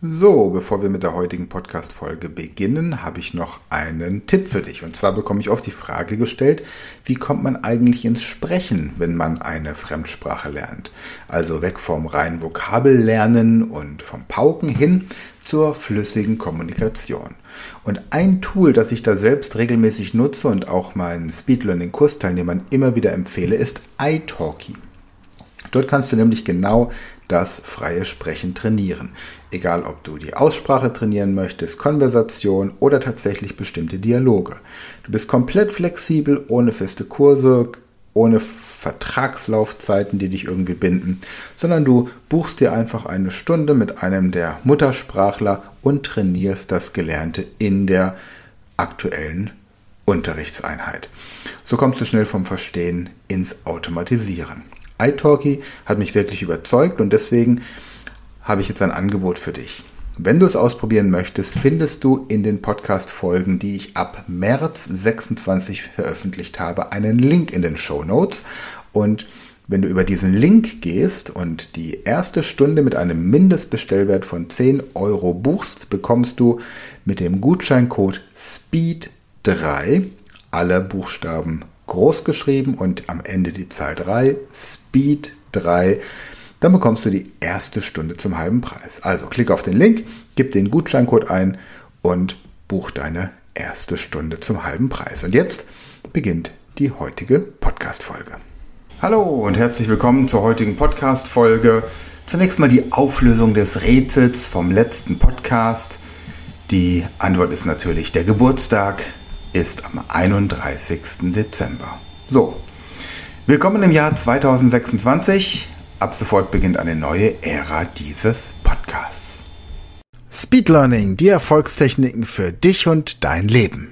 So, bevor wir mit der heutigen Podcast-Folge beginnen, habe ich noch einen Tipp für dich. Und zwar bekomme ich oft die Frage gestellt, wie kommt man eigentlich ins Sprechen, wenn man eine Fremdsprache lernt? Also weg vom reinen Vokabellernen und vom Pauken hin zur flüssigen Kommunikation. Und ein Tool, das ich da selbst regelmäßig nutze und auch meinen Speed-Learning-Kursteilnehmern immer wieder empfehle, ist italki. Dort kannst du nämlich genau das freie Sprechen trainieren. Egal, ob du die Aussprache trainieren möchtest, Konversation oder tatsächlich bestimmte Dialoge. Du bist komplett flexibel, ohne feste Kurse, ohne Vertragslaufzeiten, die dich irgendwie binden, sondern du buchst dir einfach eine Stunde mit einem der Muttersprachler und trainierst das Gelernte in der aktuellen Unterrichtseinheit. So kommst du schnell vom Verstehen ins Automatisieren. italki hat mich wirklich überzeugt und deswegen habe ich jetzt ein Angebot für dich. Wenn du es ausprobieren möchtest, findest du in den Podcast-Folgen, die ich ab März 26 veröffentlicht habe, einen Link in den Shownotes. Und wenn du über diesen Link gehst und die erste Stunde mit einem Mindestbestellwert von 10 Euro buchst, bekommst du mit dem Gutscheincode SPEED3, alle Buchstaben groß geschrieben und am Ende die Zahl 3, SPEED3, dann bekommst du die erste Stunde zum halben Preis. Also klick auf den Link, gib den Gutscheincode ein und buch deine erste Stunde zum halben Preis. Und jetzt beginnt die heutige Podcast-Folge. Hallo und herzlich willkommen zur heutigen Podcast-Folge. Zunächst mal die Auflösung des Rätsels vom letzten Podcast. Die Antwort ist natürlich, der Geburtstag ist am 31. Dezember. So, willkommen im Jahr 2026. Ab sofort beginnt eine neue Ära dieses Podcasts. Speed Learning, die Erfolgstechniken für dich und dein Leben.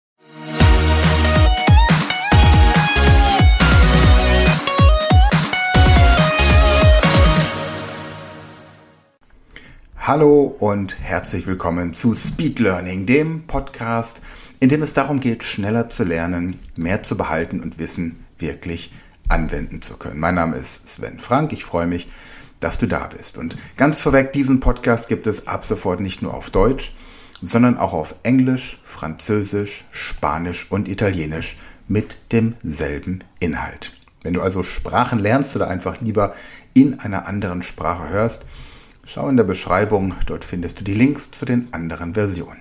Hallo und herzlich willkommen zu Speed Learning, dem Podcast, in dem es darum geht, schneller zu lernen, mehr zu behalten und Wissen wirklich anwenden zu können. Mein Name ist Sven Frank, ich freue mich, dass du da bist. Und ganz vorweg, diesen Podcast gibt es ab sofort nicht nur auf Deutsch, sondern auch auf Englisch, Französisch, Spanisch und Italienisch mit demselben Inhalt. Wenn du also Sprachen lernst oder einfach lieber in einer anderen Sprache hörst, schau in der Beschreibung, dort findest du die Links zu den anderen Versionen.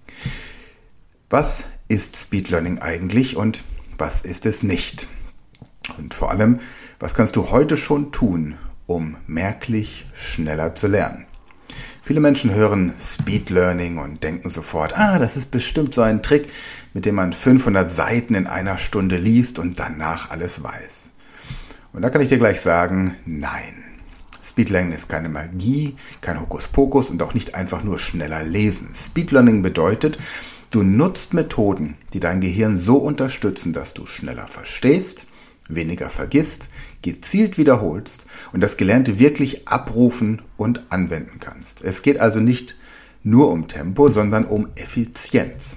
Was ist Speed Learning eigentlich und was ist es nicht? Und vor allem, was kannst du heute schon tun, um merklich schneller zu lernen? Viele Menschen hören Speed Learning und denken sofort, das ist bestimmt so ein Trick, mit dem man 500 Seiten in einer Stunde liest und danach alles weiß. Und da kann ich dir gleich sagen, nein. Speed Learning ist keine Magie, kein Hokuspokus und auch nicht einfach nur schneller lesen. Speed Learning bedeutet, du nutzt Methoden, die dein Gehirn so unterstützen, dass du schneller verstehst, weniger vergisst, gezielt wiederholst und das Gelernte wirklich abrufen und anwenden kannst. Es geht also nicht nur um Tempo, sondern um Effizienz.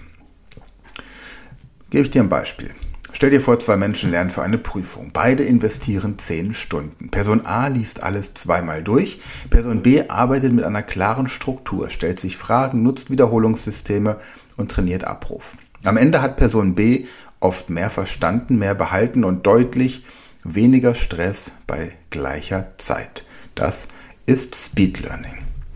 Gebe ich dir ein Beispiel. Stell dir vor, 2 Menschen lernen für eine Prüfung. Beide investieren 10 Stunden. Person A liest alles zweimal durch. Person B arbeitet mit einer klaren Struktur, stellt sich Fragen, nutzt Wiederholungssysteme und trainiert Abruf. Am Ende hat Person B oft mehr verstanden, mehr behalten und deutlich weniger Stress bei gleicher Zeit. Das ist Speed Learning.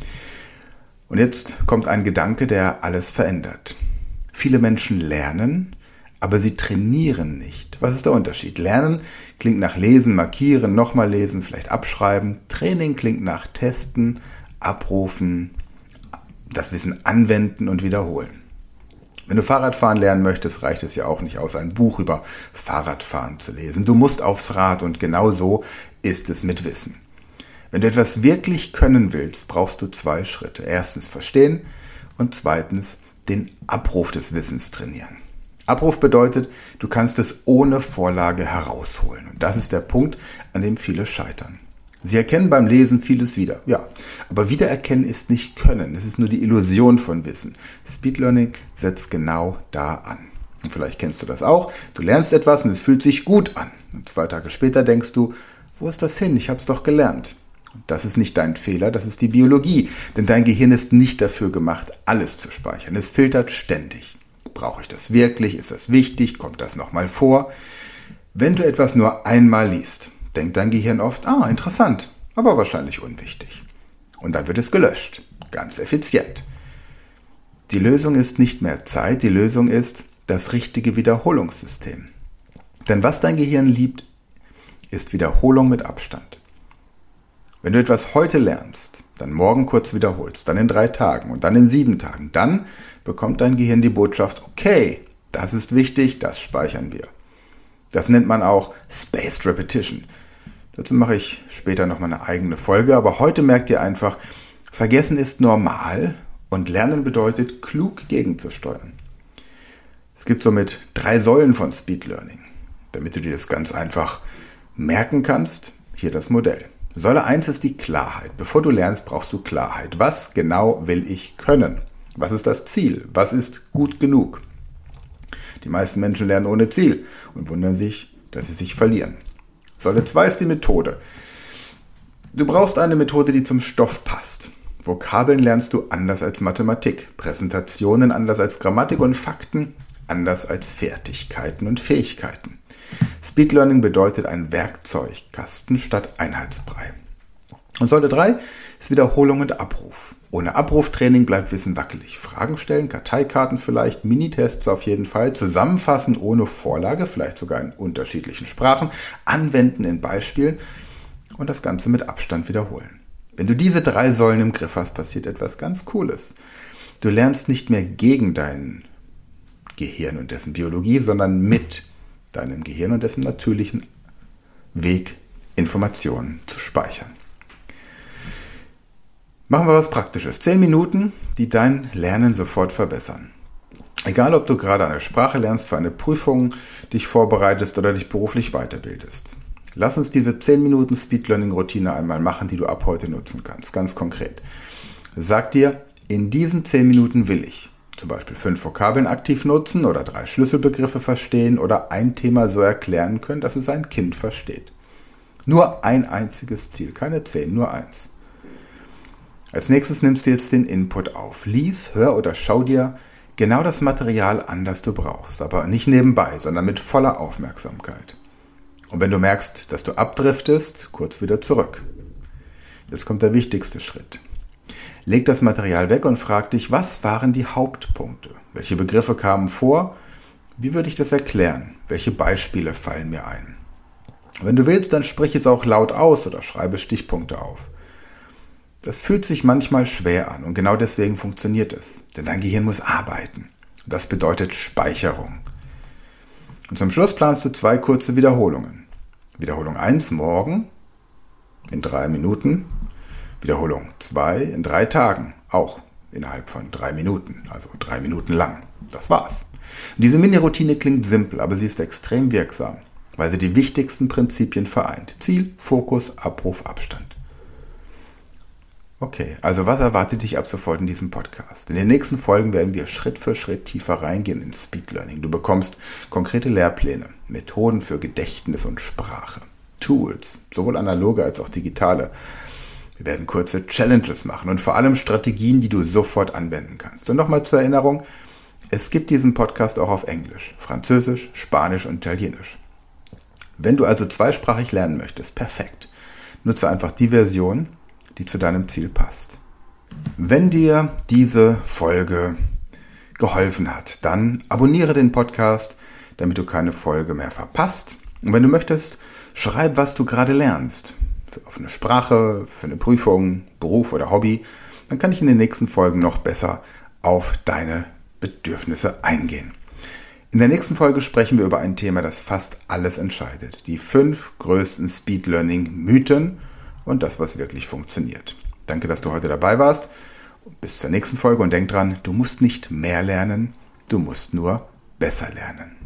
Und jetzt kommt ein Gedanke, der alles verändert. Viele Menschen lernen, aber sie trainieren nicht. Was ist der Unterschied? Lernen klingt nach Lesen, Markieren, nochmal lesen, vielleicht abschreiben. Training klingt nach Testen, Abrufen, das Wissen anwenden und wiederholen. Wenn du Fahrradfahren lernen möchtest, reicht es ja auch nicht aus, ein Buch über Fahrradfahren zu lesen. Du musst aufs Rad und genau so ist es mit Wissen. Wenn du etwas wirklich können willst, brauchst du 2 Schritte. Erstens verstehen und zweitens den Abruf des Wissens trainieren. Abruf bedeutet, du kannst es ohne Vorlage herausholen. Und das ist der Punkt, an dem viele scheitern. Sie erkennen beim Lesen vieles wieder, ja, aber Wiedererkennen ist nicht Können, es ist nur die Illusion von Wissen. Speed Learning setzt genau da an. Und vielleicht kennst du das auch, du lernst etwas und es fühlt sich gut an. Und 2 Tage später denkst du, wo ist das hin, ich habe es doch gelernt. Das ist nicht dein Fehler, das ist die Biologie. Denn dein Gehirn ist nicht dafür gemacht, alles zu speichern. Es filtert ständig. Brauche ich das wirklich? Ist das wichtig? Kommt das nochmal vor? Wenn du etwas nur einmal liest, denkt dein Gehirn oft, interessant, aber wahrscheinlich unwichtig. Und dann wird es gelöscht. Ganz effizient. Die Lösung ist nicht mehr Zeit, die Lösung ist das richtige Wiederholungssystem. Denn was dein Gehirn liebt, ist Wiederholung mit Abstand. Wenn du etwas heute lernst, dann morgen kurz wiederholst, dann in 3 Tagen und dann in 7 Tagen, dann bekommt dein Gehirn die Botschaft, okay, das ist wichtig, das speichern wir. Das nennt man auch Spaced Repetition. Dazu mache ich später nochmal eine eigene Folge, aber heute merkt ihr einfach, Vergessen ist normal und Lernen bedeutet, klug gegenzusteuern. Es gibt somit 3 Säulen von Speed Learning. Damit du dir das ganz einfach merken kannst, hier das Modell. Säule 1 ist die Klarheit. Bevor du lernst, brauchst du Klarheit. Was genau will ich können? Was ist das Ziel? Was ist gut genug? Die meisten Menschen lernen ohne Ziel und wundern sich, dass sie sich verlieren. Säule 2 ist die Methode. Du brauchst eine Methode, die zum Stoff passt. Vokabeln lernst du anders als Mathematik, Präsentationen anders als Grammatik und Fakten anders als Fertigkeiten und Fähigkeiten. Speed Learning bedeutet ein Werkzeugkasten statt Einheitsbrei. Und Säule 3 ist Wiederholung und Abruf. Ohne Abruftraining bleibt Wissen wackelig. Fragen stellen, Karteikarten vielleicht, Minitests auf jeden Fall, zusammenfassen ohne Vorlage, vielleicht sogar in unterschiedlichen Sprachen, anwenden in Beispielen und das Ganze mit Abstand wiederholen. Wenn du diese 3 Säulen im Griff hast, passiert etwas ganz Cooles. Du lernst nicht mehr gegen dein Gehirn und dessen Biologie, sondern mit deinem Gehirn und dessen natürlichen Weg, Informationen zu speichern. Machen wir was Praktisches. 10 Minuten, die dein Lernen sofort verbessern. Egal, ob du gerade eine Sprache lernst, für eine Prüfung dich vorbereitest oder dich beruflich weiterbildest. Lass uns diese 10 Minuten Speed Learning Routine einmal machen, die du ab heute nutzen kannst. Ganz konkret. Sag dir, in diesen 10 Minuten will ich zum Beispiel 5 Vokabeln aktiv nutzen oder 3 Schlüsselbegriffe verstehen oder ein Thema so erklären können, dass es ein Kind versteht. Nur ein einziges Ziel, keine 10, nur 1. Als nächstes nimmst du jetzt den Input auf. Lies, hör oder schau dir genau das Material an, das du brauchst, aber nicht nebenbei, sondern mit voller Aufmerksamkeit. Und wenn du merkst, dass du abdriftest, kurz wieder zurück. Jetzt kommt der wichtigste Schritt. Leg das Material weg und frag dich, was waren die Hauptpunkte? Welche Begriffe kamen vor? Wie würde ich das erklären? Welche Beispiele fallen mir ein? Wenn du willst, dann sprich es auch laut aus oder schreibe Stichpunkte auf. Das fühlt sich manchmal schwer an und genau deswegen funktioniert es. Denn dein Gehirn muss arbeiten. Das bedeutet Speicherung. Und zum Schluss planst du 2 kurze Wiederholungen. Wiederholung 1 morgen in 3 Minuten. Wiederholung 2 in 3 Tagen, auch innerhalb von 3 Minuten, also 3 Minuten lang. Das war's. Diese Mini-Routine klingt simpel, aber sie ist extrem wirksam, weil sie die wichtigsten Prinzipien vereint. Ziel, Fokus, Abruf, Abstand. Okay, also was erwartet dich ab sofort in diesem Podcast? In den nächsten Folgen werden wir Schritt für Schritt tiefer reingehen ins Speed Learning. Du bekommst konkrete Lehrpläne, Methoden für Gedächtnis und Sprache, Tools, sowohl analoge als auch digitale. Wir werden kurze Challenges machen und vor allem Strategien, die du sofort anwenden kannst. Und nochmal zur Erinnerung, es gibt diesen Podcast auch auf Englisch, Französisch, Spanisch und Italienisch. Wenn du also zweisprachig lernen möchtest, perfekt. Nutze einfach die Version, die zu deinem Ziel passt. Wenn dir diese Folge geholfen hat, dann abonniere den Podcast, damit du keine Folge mehr verpasst. Und wenn du möchtest, schreib, was du gerade lernst. Auf eine Sprache, für eine Prüfung, Beruf oder Hobby. Dann kann ich in den nächsten Folgen noch besser auf deine Bedürfnisse eingehen. In der nächsten Folge sprechen wir über ein Thema, das fast alles entscheidet. Die 5 größten Speed Learning Mythen und das, was wirklich funktioniert. Danke, dass du heute dabei warst. Bis zur nächsten Folge und denk dran, du musst nicht mehr lernen, du musst nur besser lernen.